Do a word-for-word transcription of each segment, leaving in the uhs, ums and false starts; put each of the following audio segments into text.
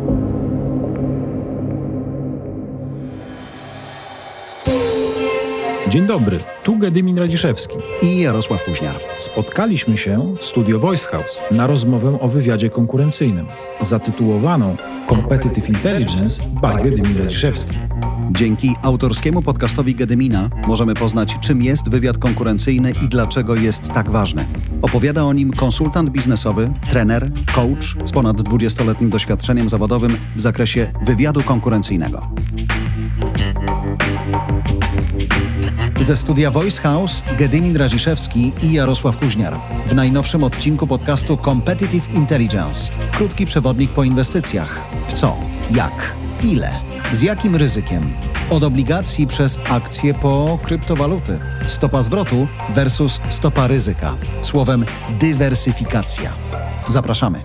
Dzień dobry, tu Gedymin Radziszewski i Jarosław Kuźniar. Spotkaliśmy się w Studio Voice House na rozmowę o wywiadzie konkurencyjnym, zatytułowaną Competitive Intelligence by Gedymin Radziszewski. Dzięki autorskiemu podcastowi Gedymina możemy poznać, czym jest wywiad konkurencyjny i dlaczego jest tak ważny. Opowiada o nim konsultant biznesowy, trener, coach z ponad dwudziestoletnim doświadczeniem zawodowym w zakresie wywiadu konkurencyjnego. Ze studia Voice House Gedymin Radziszewski i Jarosław Kuźniar. W najnowszym odcinku podcastu Competitive Intelligence. Krótki przewodnik po inwestycjach. W co, jak, ile, z jakim ryzykiem. Od obligacji przez akcje po kryptowaluty. Stopa zwrotu versus stopa ryzyka. Słowem dywersyfikacja. Zapraszamy.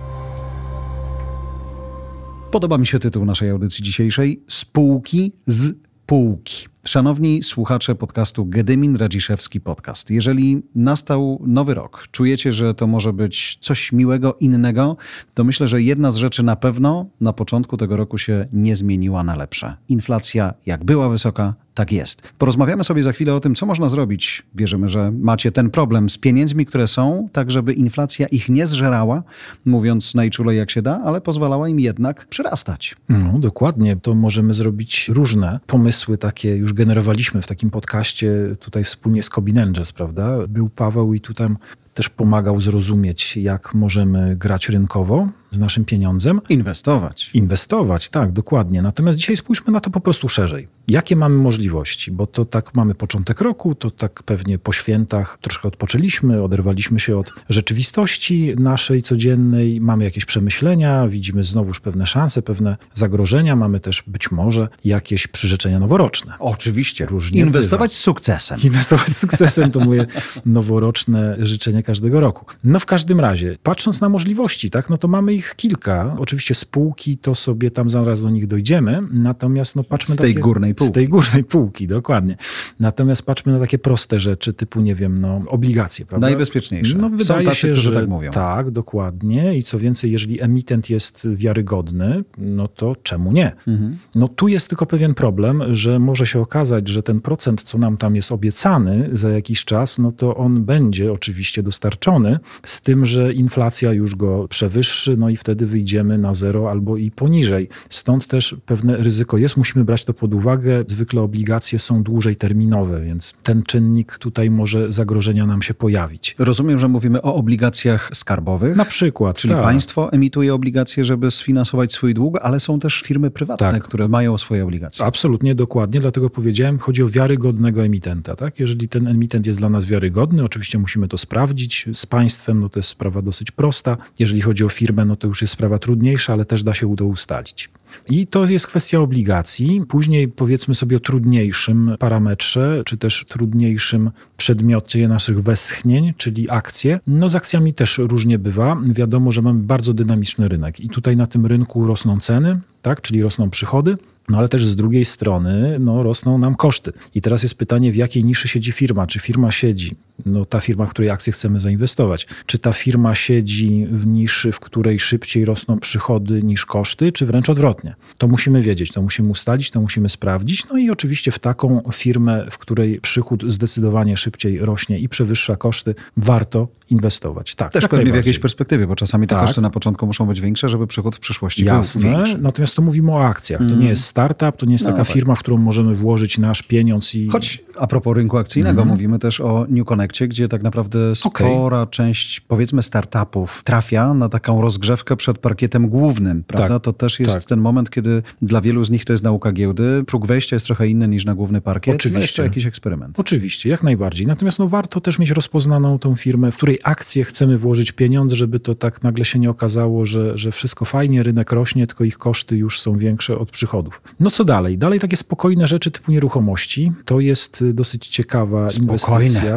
Podoba mi się tytuł naszej audycji dzisiejszej. Spółki z półki. Szanowni słuchacze podcastu Gedymin Radziszewski Podcast. Jeżeli nastał nowy rok, czujecie, że to może być coś miłego, innego, to myślę, że jedna z rzeczy na pewno na początku tego roku się nie zmieniła na lepsze. Inflacja jak była wysoka, tak jest. Porozmawiamy sobie za chwilę o tym, co można zrobić. Wierzymy, że macie ten problem z pieniędzmi, które są, tak żeby inflacja ich nie zżerała, mówiąc najczulej jak się da, ale pozwalała im jednak przyrastać. No, dokładnie. To możemy zrobić różne pomysły takie już generowaliśmy w takim podcaście tutaj wspólnie z Cobinenges, prawda? Był Paweł i tutaj też pomagał zrozumieć, jak możemy grać rynkowo z naszym pieniądzem. Inwestować. Inwestować, tak, dokładnie. Natomiast dzisiaj spójrzmy na to po prostu szerzej. Jakie mamy możliwości? Bo to tak mamy początek roku, to tak pewnie po świętach troszkę odpoczęliśmy, oderwaliśmy się od rzeczywistości naszej codziennej, mamy jakieś przemyślenia, widzimy znowuż pewne szanse, pewne zagrożenia, mamy też być może jakieś przyrzeczenia noworoczne. Oczywiście. Różnie Inwestować bywa. z sukcesem. Inwestować z sukcesem to moje noworoczne życzenie każdego roku. No w każdym razie, patrząc na możliwości, tak, no to mamy ich kilka. Oczywiście spółki, to sobie tam zaraz do nich dojdziemy, natomiast no patrzmy... Z tej takie, górnej półki. Z tej górnej półki, dokładnie. Natomiast patrzmy na takie proste rzeczy, typu, nie wiem, no obligacje, prawda? Najbezpieczniejsze. No wydaje Są tacy, się, którzy że tak mówią. Tak, dokładnie. I co więcej, jeżeli emitent jest wiarygodny, no to czemu nie? Mhm. No tu jest tylko pewien problem, że może się okazać, że ten procent, co nam tam jest obiecany za jakiś czas, no to on będzie oczywiście dostarczony, z tym, że inflacja już go przewyższy, no i wtedy wyjdziemy na zero albo i poniżej. Stąd też pewne ryzyko jest, musimy brać to pod uwagę. Zwykle obligacje są dłużej terminowe, więc ten czynnik tutaj może zagrożenia nam się pojawić. Rozumiem, że mówimy o obligacjach skarbowych. Na przykład. Czyli tak. Państwo emituje obligacje, żeby sfinansować swój dług, ale są też firmy prywatne, tak. które mają swoje obligacje. Absolutnie, dokładnie. Dlatego powiedziałem, chodzi o wiarygodnego emitenta. Tak? Jeżeli ten emitent jest dla nas wiarygodny, oczywiście musimy to sprawdzić. Z państwem no to jest sprawa dosyć prosta. Jeżeli chodzi o firmę, no to już jest sprawa trudniejsza, ale też da się to ustalić. I to jest kwestia obligacji. Później powiedzmy sobie o trudniejszym parametrze, czy też trudniejszym przedmiocie naszych westchnień, czyli akcje. No z akcjami też różnie bywa. Wiadomo, że mamy bardzo dynamiczny rynek i tutaj na tym rynku rosną ceny, tak, czyli rosną przychody. No ale też z drugiej strony no, rosną nam koszty. I teraz jest pytanie, w jakiej niszy siedzi firma? Czy firma siedzi, no ta firma, w której akcje chcemy zainwestować, czy ta firma siedzi w niszy, w której szybciej rosną przychody niż koszty, czy wręcz odwrotnie? To musimy wiedzieć, to musimy ustalić, to musimy sprawdzić. No i oczywiście w taką firmę, w której przychód zdecydowanie szybciej rośnie i przewyższa koszty, warto inwestować. Tak, też tak pewnie w jakiejś perspektywie, bo czasami te tak. koszty na początku muszą być większe, żeby przychód w przyszłości Jasne, był większy. Natomiast to mówimy o akcjach. To nie jest startup, to nie jest no, taka tak. firma, w którą możemy włożyć nasz pieniądz i... Choć a propos rynku akcyjnego, mm. mówimy też o New Connectie, gdzie tak naprawdę spora okay. część, powiedzmy, startupów trafia na taką rozgrzewkę przed parkietem głównym, prawda? Tak, to też jest tak. ten moment, kiedy dla wielu z nich to jest nauka giełdy. Próg wejścia jest trochę inny niż na główny parkiet. Oczywiście. No jest to jakiś eksperyment. Oczywiście, jak najbardziej. Natomiast no, warto też mieć rozpoznaną tą firmę, w której akcje chcemy włożyć pieniądz, żeby to tak nagle się nie okazało, że, że wszystko fajnie, rynek rośnie, tylko ich koszty już są większe od przychodów. No co dalej? Dalej takie spokojne rzeczy typu nieruchomości. To jest dosyć ciekawa Spokojne inwestycja. przy tych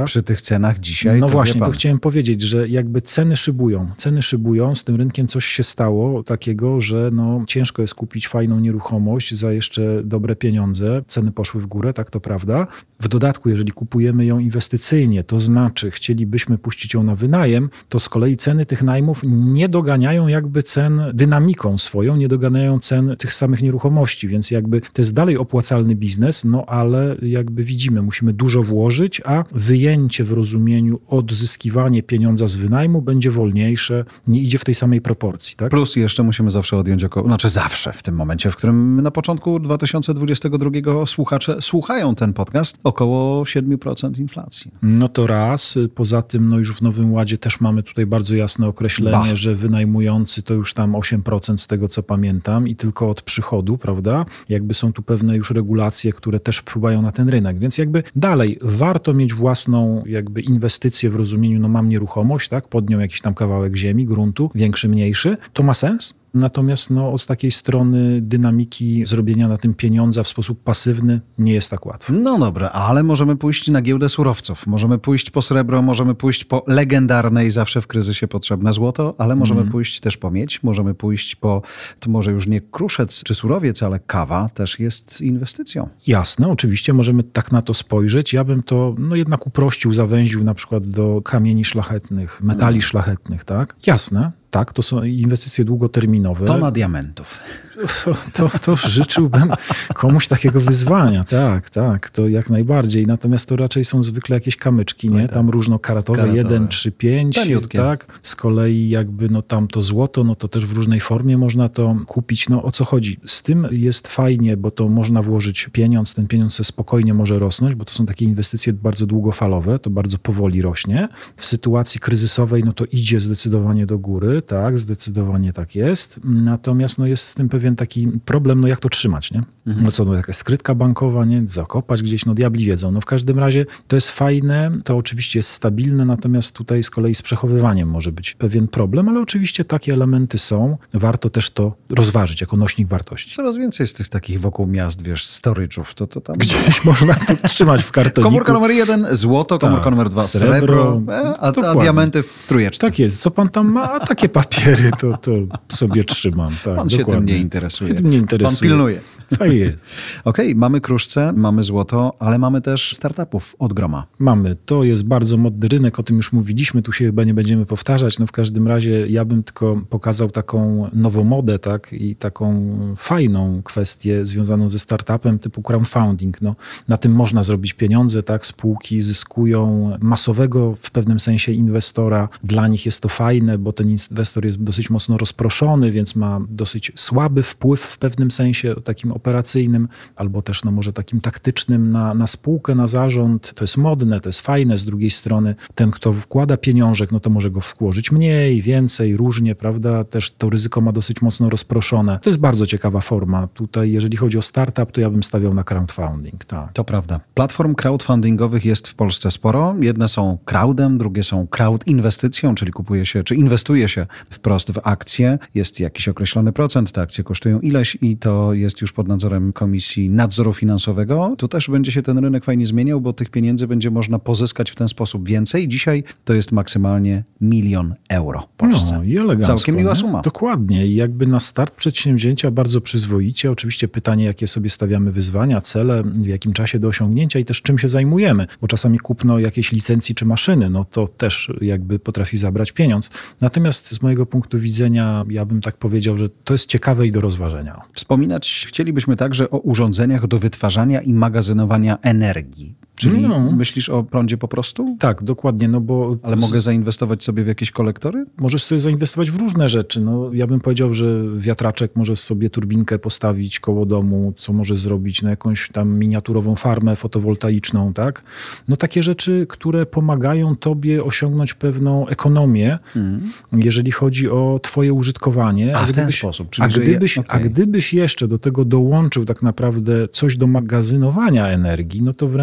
cenach dzisiaj. No to właśnie, to chciałem powiedzieć, że jakby ceny szybują. Ceny szybują, z tym rynkiem coś się stało takiego, że no, ciężko jest kupić fajną nieruchomość za jeszcze dobre pieniądze. Ceny poszły w górę, tak to prawda. W dodatku, jeżeli kupujemy ją inwestycyjnie, to znaczy chcielibyśmy puścić ją na wynajem, to z kolei ceny tych najmów nie doganiają jakby cen dynamiką swoją, nie doganiają cen tych samych nieruchomości, więc jakby to jest dalej opłacalny biznes, no ale jakby widzimy, musimy dużo włożyć, a wyjęcie w rozumieniu odzyskiwanie pieniądza z wynajmu będzie wolniejsze, nie idzie w tej samej proporcji. Tak? Plus jeszcze musimy zawsze odjąć około, znaczy zawsze w tym momencie, w którym na początku dwa tysiące dwudziestego drugiego słuchacze słuchają ten podcast, około siedem procent inflacji. No to raz. Poza tym no już w Nowym Ładzie też mamy tutaj bardzo jasne określenie, bah. że wynajmujący to już tam osiem procent z tego, co pamiętam i tylko od przychodu, prawda? Jakby są tu pewne już regulacje, które też wpływają na ten rynek. Więc jakby dalej warto mieć własną jakby inwestycję w rozumieniu, no mam nieruchomość, tak? Pod nią jakiś tam kawałek ziemi, gruntu, większy, mniejszy. To ma sens. Natomiast no, od takiej strony dynamiki zrobienia na tym pieniądza w sposób pasywny nie jest tak łatwo. No dobra, ale możemy pójść na giełdę surowców. Możemy pójść po srebro, możemy pójść po legendarne i zawsze w kryzysie potrzebne złoto, ale możemy mm. pójść też po miedź, możemy pójść po, to może już nie kruszec czy surowiec, ale kawa też jest inwestycją. Jasne, oczywiście możemy tak na to spojrzeć. Ja bym to no, jednak uprościł, zawęził na przykład do kamieni szlachetnych, metali mm. szlachetnych, tak? Jasne. Tak, to są inwestycje długoterminowe. Tona diamentów. To, to, to życzyłbym komuś takiego wyzwania, tak, tak, to jak najbardziej. Natomiast to raczej są zwykle jakieś kamyczki, nie? Tam różnokaratowe, karatowe. jeden, trzy, pięć, tak. Z kolei jakby no tam to złoto, no to też w różnej formie można to kupić. No o co chodzi? Z tym jest fajnie, bo to można włożyć pieniądz, ten pieniądz spokojnie może rosnąć, bo to są takie inwestycje bardzo długofalowe, to bardzo powoli rośnie. W sytuacji kryzysowej, no to idzie zdecydowanie do góry, tak, zdecydowanie tak jest. Natomiast no jest z tym pewien taki problem, no jak to trzymać, nie? Mhm. No co, no jakaś skrytka bankowa, nie? Zakopać gdzieś, no diabli wiedzą. No w każdym razie to jest fajne, to oczywiście jest stabilne, natomiast tutaj z kolei z przechowywaniem może być pewien problem, ale oczywiście takie elementy są. Warto też to rozważyć jako nośnik wartości. Coraz więcej jest tych takich wokół miast, wiesz, storage'ów, to, to tam... Gdzieś można to trzymać w kartoniku. Komórka numer jeden, złoto, komórka numer dwa, srebro, srebro a, a diamenty w trójeczce. Tak jest. Co pan tam ma? A takie papiery to, to sobie trzymam. Tak, pan dokładnie. się tym nie interesuje. Tym nie interesuje. Pan pilnuje. Tak jest. Okej, okay, mamy kruszce, mamy złoto, ale mamy też startupów od groma. Mamy. To jest bardzo modny rynek, o tym już mówiliśmy, tu się chyba nie będziemy powtarzać. No w każdym razie ja bym tylko pokazał taką nową modę, tak, i taką fajną kwestię związaną ze startupem typu crowdfunding. No, na tym można zrobić pieniądze, tak, spółki zyskują masowego w pewnym sensie inwestora. Dla nich jest to fajne, bo ten inwestor jest dosyć mocno rozproszony, więc ma dosyć słaby wpływ w pewnym sensie takim operacyjnym, albo też no może takim taktycznym na, na spółkę, na zarząd. To jest modne, to jest fajne. Z drugiej strony ten, kto wkłada pieniążek, no to może go włożyć mniej, więcej, różnie, prawda? Też to ryzyko ma dosyć mocno rozproszone. To jest bardzo ciekawa forma. Tutaj, jeżeli chodzi o startup, to ja bym stawiał na crowdfunding. Tak. To prawda. Platform crowdfundingowych jest w Polsce sporo. Jedne są crowdem, drugie są crowd inwestycją, czyli kupuje się, czy inwestuje się wprost w akcje. Jest jakiś określony procent, te akcje kosztują ileś i to jest już pod nadzorem Komisji Nadzoru Finansowego. Tu też będzie się ten rynek fajnie zmieniał, bo tych pieniędzy będzie można pozyskać w ten sposób więcej. Dzisiaj to jest maksymalnie milion euro w Polsce. No i elegancko. Całkiem miła suma. Dokładnie. I jakby na start przedsięwzięcia bardzo przyzwoicie. Oczywiście pytanie, jakie sobie stawiamy wyzwania, cele, w jakim czasie do osiągnięcia i też czym się zajmujemy. Bo czasami kupno jakiejś licencji czy maszyny, no to też jakby potrafi zabrać pieniądz. Natomiast z mojego punktu widzenia, ja bym tak powiedział, że to jest ciekawe i do rozważenia. Wspominać chcielibyśmy także o urządzeniach do wytwarzania i magazynowania energii. Czyli no. myślisz o prądzie po prostu? Tak, dokładnie. No bo Ale mogę zainwestować sobie w jakieś kolektory? Możesz sobie zainwestować w różne rzeczy. No, ja bym powiedział, że wiatraczek możesz sobie turbinkę postawić koło domu, co możesz zrobić na jakąś tam miniaturową farmę fotowoltaiczną, tak? No takie rzeczy, które pomagają tobie osiągnąć pewną ekonomię, hmm. jeżeli chodzi o twoje użytkowanie. A, a w gdybyś, ten sposób. Czyli a, gdybyś, je, okay. a gdybyś jeszcze do tego dołączył tak naprawdę coś do magazynowania energii, no to wręcz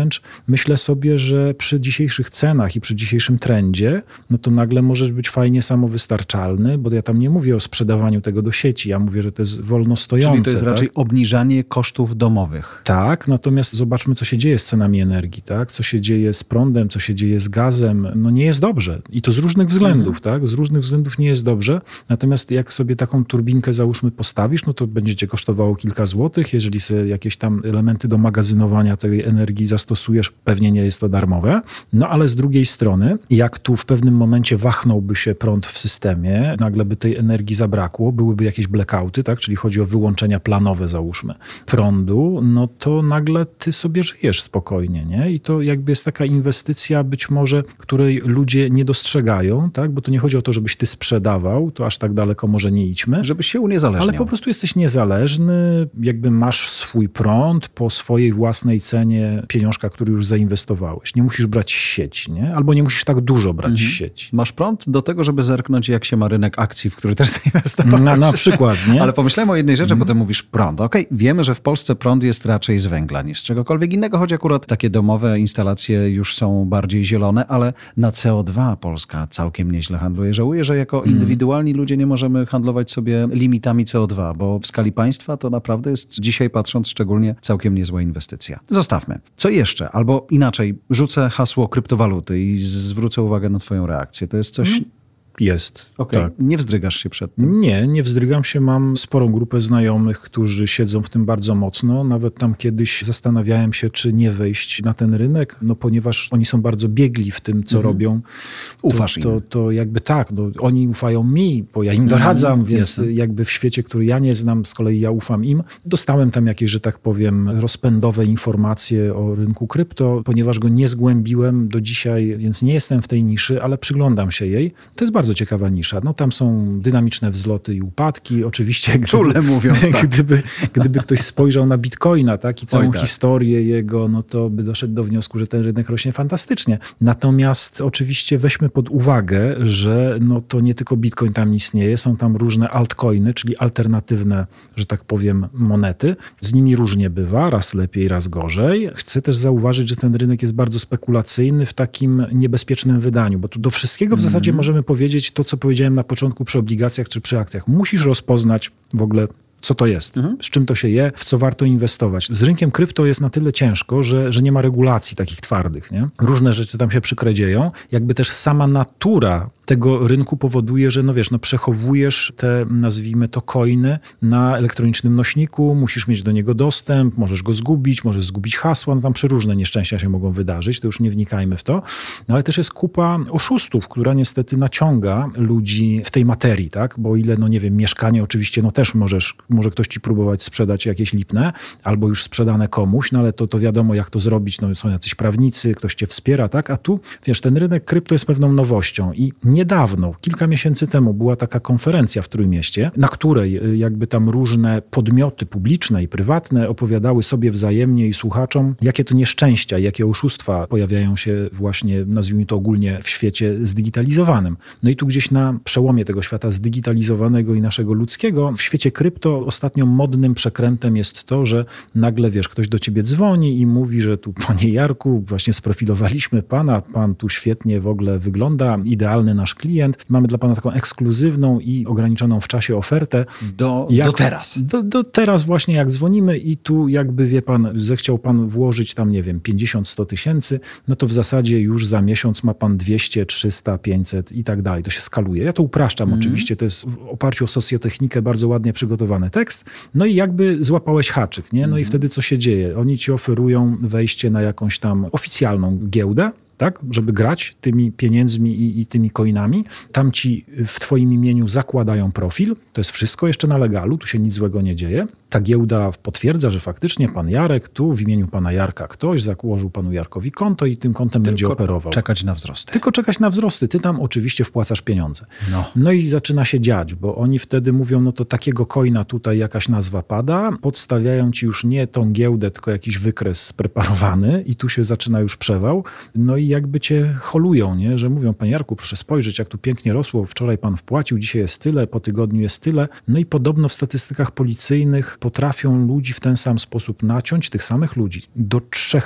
myślę sobie, że przy dzisiejszych cenach i przy dzisiejszym trendzie, no to nagle możesz być fajnie samowystarczalny, bo ja tam nie mówię o sprzedawaniu tego do sieci, ja mówię, że to jest wolno stojące. Czyli to jest tak? raczej obniżanie kosztów domowych. Tak, natomiast zobaczmy, co się dzieje z cenami energii, tak? Co się dzieje z prądem, co się dzieje z gazem. No nie jest dobrze. I to z różnych względów, mhm. tak? Z różnych względów nie jest dobrze. Natomiast jak sobie taką turbinkę, załóżmy, postawisz, no to będzie cię kosztowało kilka złotych. Jeżeli sobie jakieś tam elementy do magazynowania tej energii zastosujesz, pewnie nie jest to darmowe. No ale z drugiej strony, jak tu w pewnym momencie wachnąłby się prąd w systemie, nagle by tej energii zabrakło, byłyby jakieś blackouty, tak? Czyli chodzi o wyłączenia planowe, załóżmy, prądu, no to nagle ty sobie żyjesz spokojnie, nie? I to jakby jest taka inwestycja być może, której ludzie nie dostrzegają, tak? Bo to nie chodzi o to, żebyś ty sprzedawał, to aż tak daleko może nie idźmy. Żebyś się uniezależniał. Ale po prostu jesteś niezależny, jakby masz swój prąd po swojej własnej cenie pieniążka, który już zainwestowałeś. Nie musisz brać z sieci, nie? Albo nie musisz tak dużo brać mhm. z sieci. Masz prąd do tego, żeby zerknąć, jak się ma rynek akcji, w który też zainwestowałeś. Na, na przykład, nie? Ale pomyślałem o jednej rzeczy, mhm. bo ty mówisz prąd. Okej, okay, wiemy, że w Polsce prąd jest raczej z węgla niż z czegokolwiek innego, choć akurat takie domowe instalacje już są bardziej zielone, ale na C O dwa Polska całkiem nieźle handluje. Żałuję, że jako indywidualni ludzie nie możemy handlować sobie limitami C O dwa, bo w skali państwa to naprawdę jest dzisiaj patrząc szczególnie całkiem niezła inwestycja. Zostawmy. Co jeszcze? Albo inaczej, rzucę hasło kryptowaluty i zwrócę uwagę na twoją reakcję. To jest coś... Hmm. Jest. Okay. Tak. Nie wzdrygasz się przed tym? Nie, nie wzdrygam się. Mam sporą grupę znajomych, którzy siedzą w tym bardzo mocno. Nawet tam kiedyś zastanawiałem się, czy nie wejść na ten rynek, no ponieważ oni są bardzo biegli w tym, co mhm. robią. Ufasz to, im? To, to jakby tak, no, oni ufają mi, bo ja im doradzam, mhm. więc Jasne. jakby w świecie, który ja nie znam, z kolei ja ufam im. Dostałem tam jakieś, że tak powiem, rozpędowe informacje o rynku krypto, ponieważ go nie zgłębiłem do dzisiaj, więc nie jestem w tej niszy, ale przyglądam się jej. To jest bardzo ciekawa nisza. No tam są dynamiczne wzloty i upadki. Oczywiście gdyby, Czule mówiąc, tak. gdyby, gdyby ktoś spojrzał na Bitcoina, tak, i całą Oj, tak. historię jego, no to by doszedł do wniosku, że ten rynek rośnie fantastycznie. Natomiast oczywiście weźmy pod uwagę, że no to nie tylko Bitcoin tam istnieje, są tam różne altcoiny, czyli alternatywne, że tak powiem, monety. Z nimi różnie bywa, raz lepiej, raz gorzej. Chcę też zauważyć, że ten rynek jest bardzo spekulacyjny w takim niebezpiecznym wydaniu, bo tu do wszystkiego w zasadzie mm. możemy powiedzieć to, co powiedziałem na początku przy obligacjach czy przy akcjach. Musisz rozpoznać w ogóle, co to jest, mhm. z czym to się je, w co warto inwestować. Z rynkiem krypto jest na tyle ciężko, że, że nie ma regulacji takich twardych, nie? Różne rzeczy tam się przykradzieją. Jakby też sama natura tego rynku powoduje, że no wiesz, no przechowujesz te, nazwijmy to, coiny na elektronicznym nośniku, musisz mieć do niego dostęp, możesz go zgubić, możesz zgubić hasła, no tam przeróżne nieszczęścia się mogą wydarzyć, to już nie wnikajmy w to. No ale też jest kupa oszustów, która niestety naciąga ludzi w tej materii, tak? Bo o ile, no nie wiem, mieszkanie oczywiście, no też możesz, może ktoś ci próbować sprzedać jakieś lipne, albo już sprzedane komuś, no ale to, to wiadomo, jak to zrobić, no są jacyś prawnicy, ktoś cię wspiera, tak? A tu, wiesz, ten rynek krypto jest pewną nowością i niedawno, kilka miesięcy temu była taka konferencja w Trójmieście, na której jakby tam różne podmioty publiczne i prywatne opowiadały sobie wzajemnie i słuchaczom, jakie to nieszczęścia, jakie oszustwa pojawiają się właśnie, nazwijmy to ogólnie, w świecie zdigitalizowanym. No i tu gdzieś na przełomie tego świata zdigitalizowanego i naszego ludzkiego, w świecie krypto ostatnio modnym przekrętem jest to, że nagle, wiesz, ktoś do ciebie dzwoni i mówi, że tu, panie Jarku, właśnie sprofilowaliśmy pana, pan tu świetnie w ogóle wygląda, idealny nasz klient. Mamy dla pana taką ekskluzywną i ograniczoną w czasie ofertę. Do, jak, do teraz. Do, do teraz właśnie jak dzwonimy i tu jakby, wie pan, zechciał pan włożyć tam, nie wiem, pięćdziesiąt sto tysięcy, no to w zasadzie już za miesiąc ma pan dwieście, trzysta, pięćset i tak dalej. To się skaluje. Ja to upraszczam mm. oczywiście, to jest w oparciu o socjotechnikę bardzo ładnie przygotowany tekst. No i jakby złapałeś haczyk, nie? No mm. i wtedy co się dzieje? Oni ci oferują wejście na jakąś tam oficjalną giełdę, tak, żeby grać tymi pieniędzmi i, i tymi coinami. Tam ci w twoim imieniu zakładają profil. To jest wszystko jeszcze na legalu, tu się nic złego nie dzieje. Ta giełda potwierdza, że faktycznie pan Jarek, tu w imieniu pana Jarka ktoś założył panu Jarkowi konto i tym kontem Tylko będzie operował. czekać na wzrosty. Tylko czekać na wzrosty. Ty tam oczywiście wpłacasz pieniądze. No. no i zaczyna się dziać, bo oni wtedy mówią, no to takiego coina tutaj jakaś nazwa pada, podstawiają ci już nie tą giełdę, tylko jakiś wykres spreparowany i tu się zaczyna już przewał. No i jakby cię holują, nie? Że mówią, panie Jarku, proszę spojrzeć, jak tu pięknie rosło, wczoraj pan wpłacił, dzisiaj jest tyle, po tygodniu jest tyle. No i podobno w statystykach policyjnych potrafią ludzi w ten sam sposób naciąć, tych samych ludzi, do trzech razy.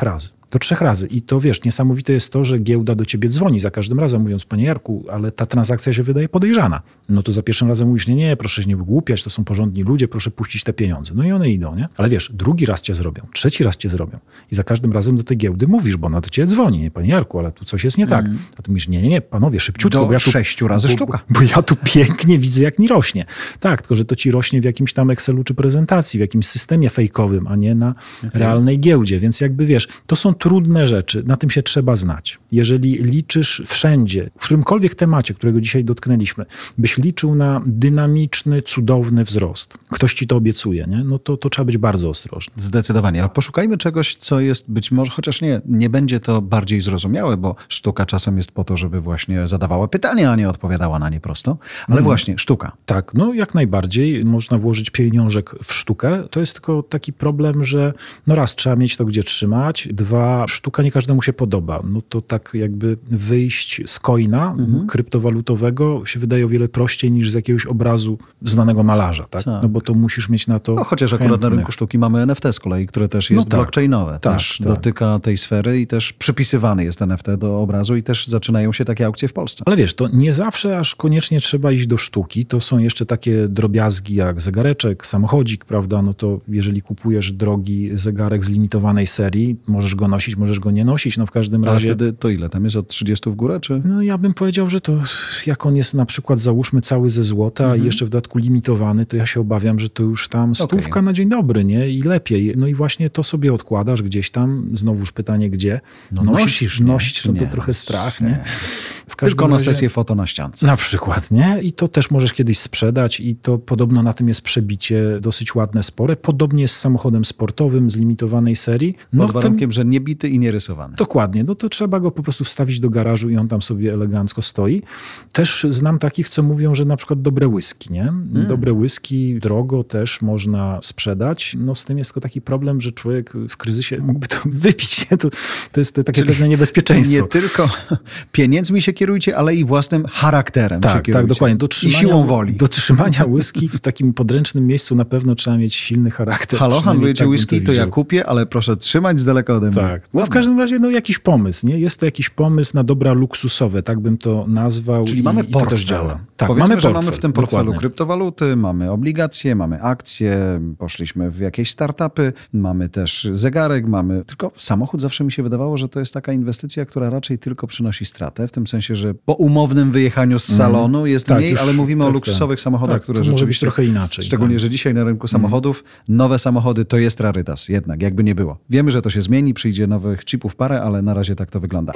Do trzech razy. I to wiesz, niesamowite jest to, że giełda do ciebie dzwoni za każdym razem, mówiąc, panie Jarku, ale ta transakcja się wydaje podejrzana. No to za pierwszym razem mówisz, nie, nie, proszę się nie wygłupiać, to są porządni ludzie, proszę puścić te pieniądze. No i one idą, nie? Ale wiesz, drugi raz cię zrobią, trzeci raz cię zrobią. I za każdym razem do tej giełdy mówisz, bo ona do ciebie dzwoni, nie, panie Jarku, ale tu coś jest nie tak. Mm. A ty mówisz, nie, nie, nie, panowie, szybciutko. Do bo ja tu, sześciu razy bo, sztuka. Bo, bo ja tu pięknie widzę, jak mi rośnie. Tak, tylko że to ci rośnie w jakimś tam Excelu czy prezentacji, w jakimś systemie fejkowym, a nie na okay. realnej giełdzie. Więc jakby wiesz, to są trudne rzeczy. Na tym się trzeba znać. Jeżeli liczysz wszędzie, w którymkolwiek temacie, którego dzisiaj dotknęliśmy, byś liczył na dynamiczny, cudowny wzrost. Ktoś ci to obiecuje, nie? No to, to trzeba być bardzo ostrożny. Zdecydowanie. Ale poszukajmy czegoś, co jest być może, chociaż nie, nie będzie to bardziej zrozumiałe, bo sztuka czasem jest po to, żeby właśnie zadawała pytania, a nie odpowiadała na nie prosto. Ale hmm. właśnie, sztuka. Tak, no jak najbardziej. Można włożyć pieniążek w sztukę. To jest tylko taki problem, że no raz, trzeba mieć to gdzie trzymać. Dwa, sztuka nie każdemu się podoba. No to tak jakby wyjść z coina mhm. kryptowalutowego się wydaje o wiele prościej niż z jakiegoś obrazu znanego malarza, tak? tak. No bo to musisz mieć na to no, chociaż chętnych. Akurat na rynku sztuki mamy N F T z kolei, które też jest no tak. blockchainowe. Tak, też tak. dotyka tej sfery i też przypisywany jest N F T do obrazu i też zaczynają się takie aukcje w Polsce. Ale wiesz, to nie zawsze aż koniecznie trzeba iść do sztuki. To są jeszcze takie drobiazgi jak zegareczek, samochodzik, prawda? No to jeżeli kupujesz drogi zegarek z limitowanej serii, możesz go nosić, możesz go nie nosić. No w każdym Ale razie... wtedy to ile? Tam jest od trzydziestu w górę, czy? No ja bym powiedział, że to jak on jest na przykład załóżmy cały ze złota mhm. i jeszcze w dodatku limitowany, to ja się obawiam, że to już tam stówka okay. na dzień dobry, nie? I lepiej. No i właśnie to sobie odkładasz gdzieś tam. Znowuż pytanie, gdzie? No nosisz, nosić, nie? no to trochę strach, nie? nie? W Tylko na razie, sesję foto na ściance. Na przykład, nie? I to też możesz kiedyś sprzedać i to podobno na tym jest przebicie dosyć ładne, spore. Podobnie z samochodem sportowym z limitowanej serii. No, Pod warunkiem, ten... że nie bity i nie rysowany. Dokładnie. No to trzeba go po prostu wstawić do garażu i on tam sobie elegancko stoi. Też znam takich, co mówią, że na przykład dobre whisky, nie? Mm. Dobre whisky drogo też można sprzedać. No z tym jest tylko taki problem, że człowiek w kryzysie mógłby to wypić, nie? To, to jest takie Czyli pewne niebezpieczeństwo. Nie tylko pieniędzmi się kierujcie, ale i własnym charakterem tak, się kierujcie. Tak, dokładnie. Do trzymania, I siłą woli. Do trzymania whisky w takim podręcznym miejscu na pewno trzeba mieć silny charakter. Halo, handlujecie tak whisky, to, to ja kupię, ale proszę trzymać z daleka ode mnie. Tak. No w każdym razie no jakiś pomysł, nie? Jest to jakiś pomysł na dobra luksusowe, tak bym to nazwał. Czyli i, mamy i portfel. To też działa. Tak, Powiedzmy, mamy że portfel. mamy w tym portfelu Dokładnie. kryptowaluty, mamy obligacje, mamy akcje, poszliśmy w jakieś startupy, mamy też zegarek, mamy... Tylko samochód zawsze mi się wydawało, że to jest taka inwestycja, która raczej tylko przynosi stratę, w tym sensie, że po umownym wyjechaniu z salonu mm. jest tak, mniej, już, ale mówimy tak, o luksusowych tak. samochodach, tak, które to rzeczywiście... może być trochę inaczej. Szczególnie, tak. że dzisiaj na rynku samochodów mm. nowe samochody to jest rarytas jednak, jakby nie było. Wiemy, że to się zmieni, przyjdzie nowych chipów parę, ale na razie tak to wygląda.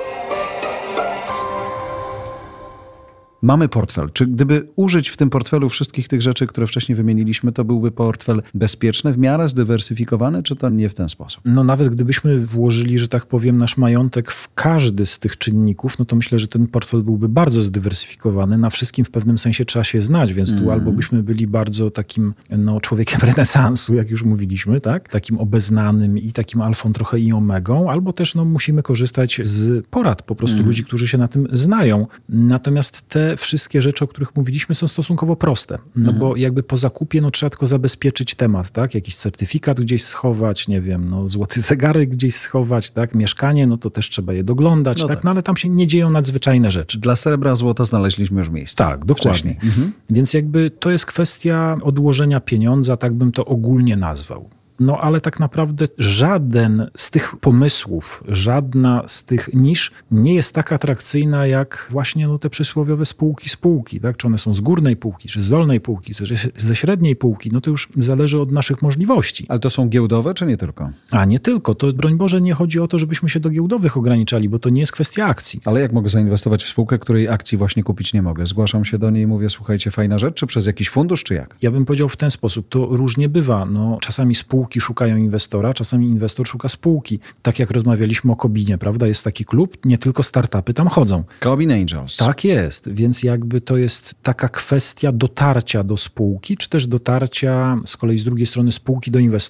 Mamy portfel. Czy gdyby użyć w tym portfelu wszystkich tych rzeczy, które wcześniej wymieniliśmy, to byłby portfel bezpieczny, w miarę zdywersyfikowany, czy to nie w ten sposób? No nawet gdybyśmy włożyli, że tak powiem, nasz majątek w każdy z tych czynników, no to myślę, że ten portfel byłby bardzo zdywersyfikowany. Na wszystkim w pewnym sensie trzeba się znać, więc tu mm. albo byśmy byli bardzo takim no, człowiekiem renesansu, jak już mówiliśmy, tak? Takim obeznanym i takim alfą trochę i omegą, albo też no, musimy korzystać z porad po prostu mm. ludzi, którzy się na tym znają. Natomiast te wszystkie rzeczy, o których mówiliśmy, są stosunkowo proste. No mhm. bo jakby po zakupie no, trzeba tylko zabezpieczyć temat, tak? Jakiś certyfikat gdzieś schować, nie wiem, no, złoty zegarek gdzieś schować, tak? Mieszkanie, no to też trzeba je doglądać, no tak? tak? No ale tam się nie dzieją nadzwyczajne rzeczy. Dla srebra, złota znaleźliśmy już miejsce. Tak, dokładnie. Mhm. Więc jakby to jest kwestia odłożenia pieniądza, tak bym to ogólnie nazwał. No ale tak naprawdę żaden z tych pomysłów, żadna z tych nisz nie jest tak atrakcyjna jak właśnie no, te przysłowiowe spółki spółki, tak? Czy one są z górnej półki, czy z dolnej półki, czy ze średniej półki, no to już zależy od naszych możliwości. Ale to są giełdowe, czy nie tylko? A nie tylko. To broń Boże nie chodzi o to, żebyśmy się do giełdowych ograniczali, bo to nie jest kwestia akcji. Ale jak mogę zainwestować w spółkę, której akcji właśnie kupić nie mogę? Zgłaszam się do niej i mówię, słuchajcie, fajna rzecz, czy przez jakiś fundusz, czy jak? Ja bym powiedział w ten sposób. To różnie bywa. No, czasami spółki szukają inwestora, czasami inwestor szuka spółki. Tak jak rozmawialiśmy o Kobinie, prawda? Jest taki klub, nie tylko startupy tam chodzą. Cobin Angels. Tak jest, więc jakby to jest taka kwestia dotarcia do spółki, czy też dotarcia z kolei z drugiej strony spółki do inwestora.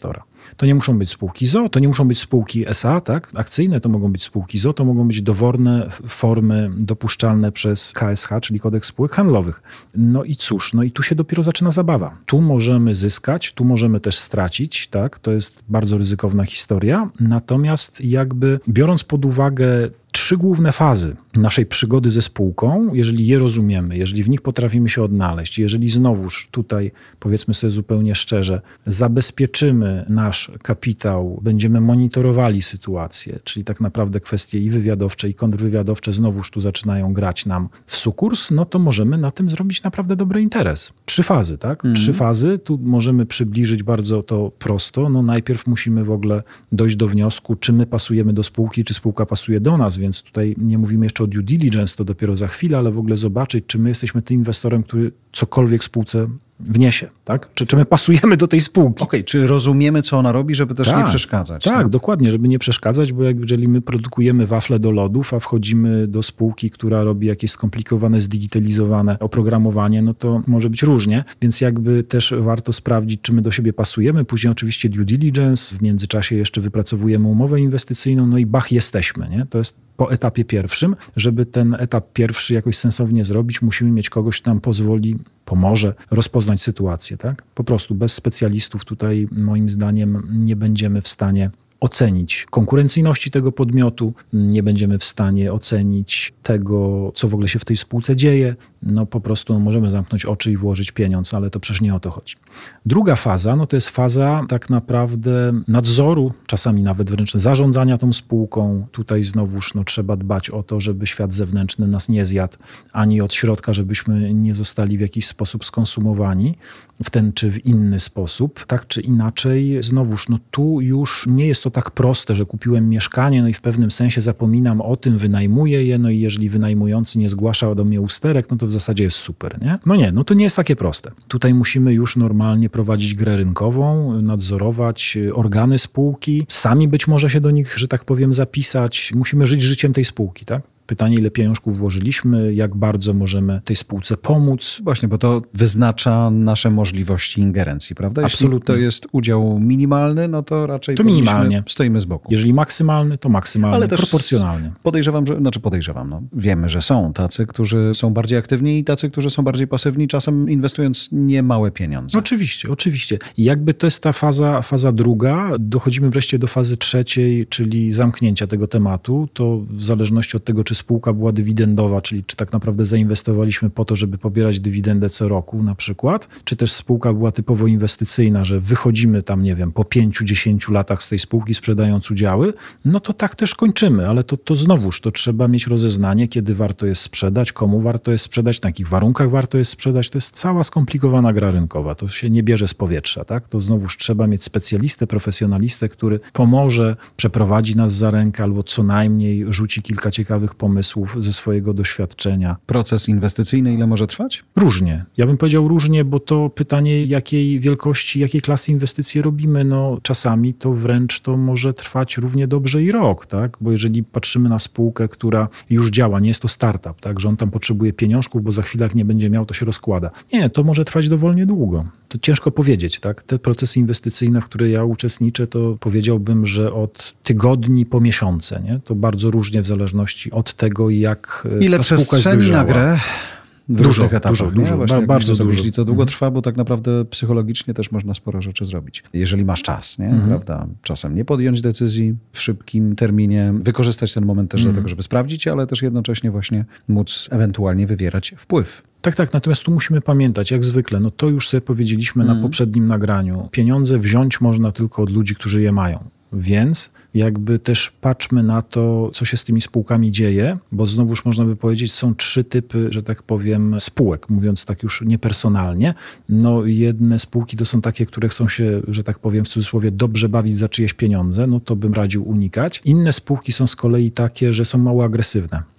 To nie muszą być spółki z o o, to nie muszą być spółki es a, tak? Akcyjne, to mogą być spółki z o o, to mogą być dowolne formy dopuszczalne przez ka es ha, czyli Kodeks Spółek Handlowych. No i cóż, no i tu się dopiero zaczyna zabawa. Tu możemy zyskać, tu możemy też stracić, tak? To jest bardzo ryzykowna historia. Natomiast jakby biorąc pod uwagę trzy główne fazy naszej przygody ze spółką, jeżeli je rozumiemy, jeżeli w nich potrafimy się odnaleźć, jeżeli znowuż tutaj, powiedzmy sobie zupełnie szczerze, zabezpieczymy nasz kapitał, będziemy monitorowali sytuację, czyli tak naprawdę kwestie i wywiadowcze, i kontrwywiadowcze znowuż tu zaczynają grać nam w sukurs, no to możemy na tym zrobić naprawdę dobry interes. Trzy fazy, tak? Mm. Trzy fazy, tu możemy przybliżyć bardzo to prosto. No najpierw musimy w ogóle dojść do wniosku, czy my pasujemy do spółki, czy spółka pasuje do nas, więc tutaj nie mówimy jeszcze o due diligence, to dopiero za chwilę, ale w ogóle zobaczyć, czy my jesteśmy tym inwestorem, który cokolwiek spółce wniesie, tak? Czy, czy my pasujemy do tej spółki? Okej, okay, czy rozumiemy, co ona robi, żeby też tak, nie przeszkadzać? Tak, tak, dokładnie, żeby nie przeszkadzać, bo jak, jeżeli my produkujemy wafle do lodów, a wchodzimy do spółki, która robi jakieś skomplikowane, zdigitalizowane oprogramowanie, no to może być różnie, więc jakby też warto sprawdzić, czy my do siebie pasujemy. Później oczywiście due diligence, w międzyczasie jeszcze wypracowujemy umowę inwestycyjną, no i bach, jesteśmy, nie? To jest po etapie pierwszym. Żeby ten etap pierwszy jakoś sensownie zrobić, musimy mieć kogoś, kto nam pozwoli, pomoże rozpoznać sytuację, tak? Po prostu bez specjalistów tutaj moim zdaniem nie będziemy w stanie ocenić konkurencyjności tego podmiotu, nie będziemy w stanie ocenić tego, co w ogóle się w tej spółce dzieje. No po prostu no, możemy zamknąć oczy i włożyć pieniądz, ale to przecież nie o to chodzi. Druga faza, no to jest faza tak naprawdę nadzoru, czasami nawet wręcz zarządzania tą spółką. Tutaj znowuż no, trzeba dbać o to, żeby świat zewnętrzny nas nie zjadł, ani od środka, żebyśmy nie zostali w jakiś sposób skonsumowani w ten czy w inny sposób. Tak czy inaczej, znowuż, no tu już nie jest to tak proste, że kupiłem mieszkanie, no i w pewnym sensie zapominam o tym, wynajmuję je, no i jeżeli wynajmujący nie zgłasza do mnie usterek, no to w zasadzie jest super, nie? No nie, no to nie jest takie proste. Tutaj musimy już normalnie prowadzić grę rynkową, nadzorować organy spółki, sami być może się do nich, że tak powiem, zapisać. Musimy żyć życiem tej spółki, tak? Pytanie, ile pieniążków włożyliśmy, jak bardzo możemy tej spółce pomóc. Właśnie, bo to wyznacza nasze możliwości ingerencji, prawda? Absolutnie. Jeśli to jest udział minimalny, no to raczej to minimalnie stoimy z boku. Jeżeli maksymalny, to maksymalnie, ale też proporcjonalnie. Podejrzewam, że, znaczy podejrzewam, no, wiemy, że są tacy, którzy są bardziej aktywni i tacy, którzy są bardziej pasywni, czasem inwestując niemałe pieniądze. Oczywiście, oczywiście. I jakby to jest ta faza, faza druga, dochodzimy wreszcie do fazy trzeciej, czyli zamknięcia tego tematu. To w zależności od tego, czy spółka była dywidendowa, czyli czy tak naprawdę zainwestowaliśmy po to, żeby pobierać dywidendę co roku na przykład, czy też spółka była typowo inwestycyjna, że wychodzimy tam, nie wiem, po pięciu, dziesięciu latach z tej spółki sprzedając udziały, no to tak też kończymy, ale to, to znowuż, to trzeba mieć rozeznanie, kiedy warto jest sprzedać, komu warto jest sprzedać, na jakich warunkach warto jest sprzedać. To jest cała skomplikowana gra rynkowa, to się nie bierze z powietrza, tak? To znowuż trzeba mieć specjalistę, profesjonalistę, który pomoże, przeprowadzi nas za rękę albo co najmniej rzuci kilka ciekawych pomysłów ze swojego doświadczenia. Proces inwestycyjny ile może trwać? Różnie. Ja bym powiedział różnie, bo to pytanie, jakiej wielkości, jakiej klasy inwestycje robimy, no czasami to wręcz to może trwać równie dobrze i rok, tak? Bo jeżeli patrzymy na spółkę, która już działa, nie jest to startup, tak? Że on tam potrzebuje pieniążków, bo za chwilę jak nie będzie miał, to się rozkłada. Nie, to może trwać dowolnie długo. To ciężko powiedzieć, tak? Te procesy inwestycyjne, w których ja uczestniczę, to powiedziałbym, że od tygodni po miesiące, nie? To bardzo różnie w zależności od tego, jak ile ta spółka jest dojrzała. przestrzeni na grę? W dużo, różnych etapach. Dużo, dużo, Właśnie, bardzo dużo. dużo. Jeśli to długo mhm. trwa, bo tak naprawdę psychologicznie też można sporo rzeczy zrobić. Jeżeli masz czas, nie? Mhm. Prawda? Czasem nie podjąć decyzji w szybkim terminie, wykorzystać ten moment też mhm. do tego, żeby sprawdzić, ale też jednocześnie właśnie móc ewentualnie wywierać wpływ. Tak, tak. Natomiast tu musimy pamiętać, jak zwykle, no to już sobie powiedzieliśmy mm. na poprzednim nagraniu. Pieniądze wziąć można tylko od ludzi, którzy je mają. Więc jakby też patrzmy na to, co się z tymi spółkami dzieje, bo znowuż można by powiedzieć, są trzy typy, że tak powiem, spółek, mówiąc tak już niepersonalnie. No jedne spółki to są takie, które chcą się, że tak powiem w cudzysłowie, dobrze bawić za czyjeś pieniądze, no to bym radził unikać. Inne spółki są z kolei takie, że są mało agresywne.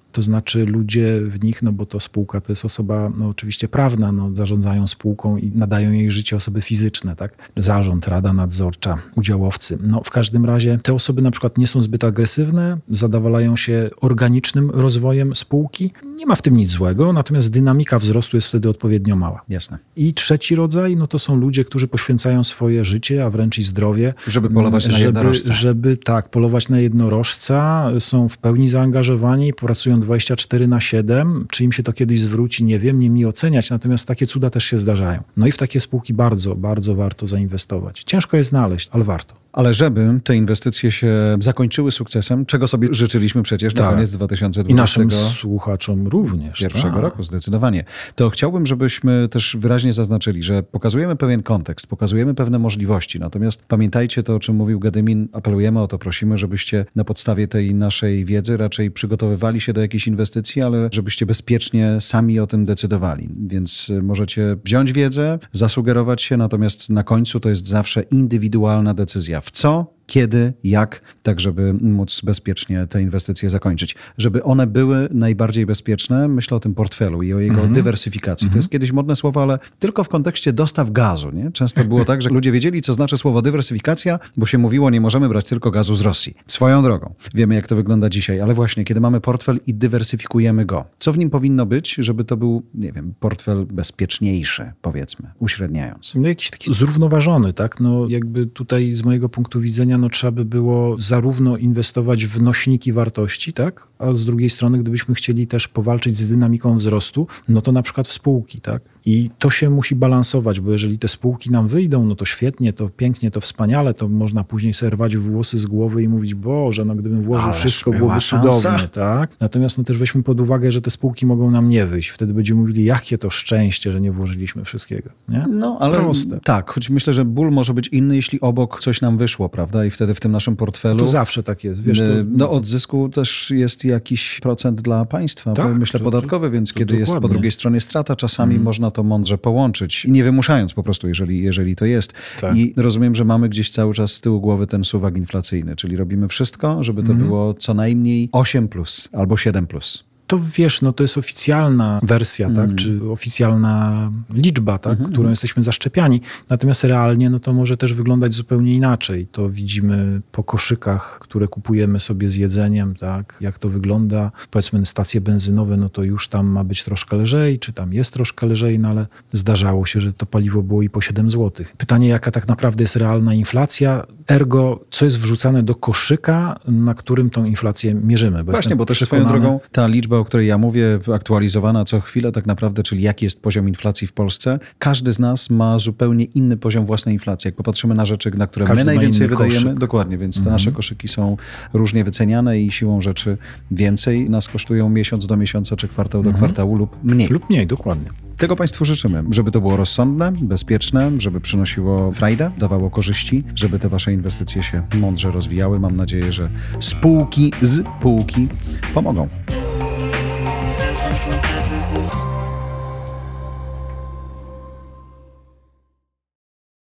To znaczy ludzie w nich, no bo to spółka to jest osoba no oczywiście prawna, no zarządzają spółką i nadają jej życie osoby fizyczne, tak? Zarząd, rada nadzorcza, udziałowcy. No w każdym razie te osoby na przykład nie są zbyt agresywne, zadowalają się organicznym rozwojem spółki. Nie ma w tym nic złego, natomiast dynamika wzrostu jest wtedy odpowiednio mała. Jasne. I trzeci rodzaj, no to są ludzie, którzy poświęcają swoje życie, a wręcz i zdrowie. Żeby polować na żeby, jednorożca. Żeby tak, polować na jednorożca, są w pełni zaangażowani, pracują dwadzieścia cztery na siedem. Czy im się to kiedyś zwróci, nie wiem, nie mi oceniać, natomiast takie cuda też się zdarzają. No i w takie spółki bardzo, bardzo warto zainwestować. Ciężko je znaleźć, ale warto. Ale żeby te inwestycje się zakończyły sukcesem, czego sobie życzyliśmy przecież na tak. koniec dwa tysiące dwudziestego I naszym słuchaczom również. Pierwszego tak. roku, zdecydowanie. To chciałbym, żebyśmy też wyraźnie zaznaczyli, że pokazujemy pewien kontekst, pokazujemy pewne możliwości, natomiast pamiętajcie to, o czym mówił Gedymin, apelujemy o to, prosimy, żebyście na podstawie tej naszej wiedzy raczej przygotowywali się do jakiejś inwestycji, ale żebyście bezpiecznie sami o tym decydowali. Więc możecie wziąć wiedzę, zasugerować się, natomiast na końcu to jest zawsze indywidualna decyzja. W co, kiedy, jak, tak żeby móc bezpiecznie te inwestycje zakończyć. Żeby one były najbardziej bezpieczne, myślę o tym portfelu i o jego mm-hmm. dywersyfikacji. Mm-hmm. To jest kiedyś modne słowo, ale tylko w kontekście dostaw gazu. Nie? Często było tak, że ludzie wiedzieli, co znaczy słowo dywersyfikacja, bo się mówiło, nie możemy brać tylko gazu z Rosji. Swoją drogą. Wiemy, jak to wygląda dzisiaj, ale właśnie, kiedy mamy portfel i dywersyfikujemy go, co w nim powinno być, żeby to był, nie wiem, portfel bezpieczniejszy, powiedzmy, uśredniając. No jakiś taki zrównoważony, tak? No jakby tutaj z mojego punktu widzenia no trzeba by było zarówno inwestować w nośniki wartości, tak? A z drugiej strony, gdybyśmy chcieli też powalczyć z dynamiką wzrostu, no to na przykład w spółki, tak? I to się musi balansować, bo jeżeli te spółki nam wyjdą, no to świetnie, to pięknie, to wspaniale, to można później sobie rwać włosy z głowy i mówić, Boże, no gdybym włożył Ależ wszystko, była byłoby szansa. cudownie, tak? Natomiast no też weźmy pod uwagę, że te spółki mogą nam nie wyjść. Wtedy będziemy mówili, jakie to szczęście, że nie włożyliśmy wszystkiego, nie? No, ale proste. Tak, choć myślę, że ból może być inny, jeśli obok coś nam wyszło, prawda? I wtedy w tym naszym portfelu... To zawsze tak jest, wiesz. To... No od zysku też jest jakiś procent dla państwa, tak, myślę to, podatkowy, więc to, to kiedy dokładnie. jest po drugiej stronie strata, czasami hmm. można to mądrze połączyć, nie wymuszając po prostu, jeżeli, jeżeli to jest. Tak. I rozumiem, że mamy gdzieś cały czas z tyłu głowy ten suwak inflacyjny, czyli robimy wszystko, żeby to hmm. było co najmniej osiem plus albo siedem plus. To wiesz, no to jest oficjalna wersja, mm. tak, czy oficjalna liczba, tak, mm-hmm. którą jesteśmy zaszczepiani. Natomiast realnie, no to może też wyglądać zupełnie inaczej. To widzimy po koszykach, które kupujemy sobie z jedzeniem, tak, jak to wygląda. Powiedzmy stacje benzynowe, no to już tam ma być troszkę lżej, czy tam jest troszkę lżej, no ale zdarzało się, że to paliwo było i po siedem złotych. Pytanie, jaka tak naprawdę jest realna inflacja, ergo, co jest wrzucane do koszyka, na którym tą inflację mierzymy. Bo Właśnie, bo też przekonany... swoją drogą ta liczba, o której ja mówię, aktualizowana co chwilę tak naprawdę, czyli jaki jest poziom inflacji w Polsce. Każdy z nas ma zupełnie inny poziom własnej inflacji. Jak popatrzymy na rzeczy, na które Każdy my najwięcej wydajemy, koszyk. Dokładnie, więc te mhm. nasze koszyki są różnie wyceniane i siłą rzeczy więcej nas kosztują miesiąc do miesiąca, czy kwartał do mhm. kwartału lub mniej. Lub mniej, dokładnie. Tego Państwu życzymy, żeby to było rozsądne, bezpieczne, żeby przynosiło frajdę, dawało korzyści, żeby te Wasze inwestycje się mądrze rozwijały. Mam nadzieję, że spółki z półki pomogą.